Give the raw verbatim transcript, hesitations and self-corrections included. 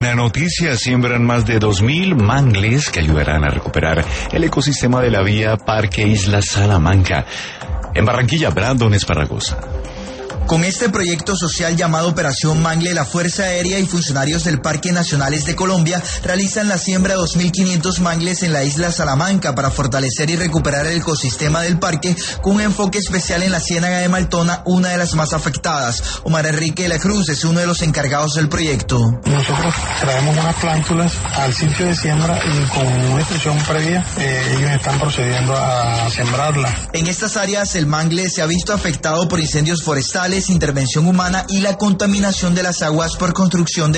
La noticia: siembran más de dos mil mangles que ayudarán a recuperar el ecosistema de la vía Parque Isla Salamanca. En Barranquilla, Brandon Esparragosa. Con este proyecto social llamado Operación Mangle, la Fuerza Aérea y funcionarios del Parque Nacionales de Colombia realizan la siembra de dos mil quinientos mangles en la isla Salamanca para fortalecer y recuperar el ecosistema del parque, con un enfoque especial en la Ciénaga de Maltona, una de las más afectadas. Omar Enrique de la Cruz es uno de los encargados del proyecto. Nosotros traemos unas plántulas al sitio de siembra y con una instrucción previa eh, ellos están procediendo a sembrarla. En estas áreas el mangle se ha visto afectado por incendios forestales, intervención humana y la contaminación de las aguas por construcción de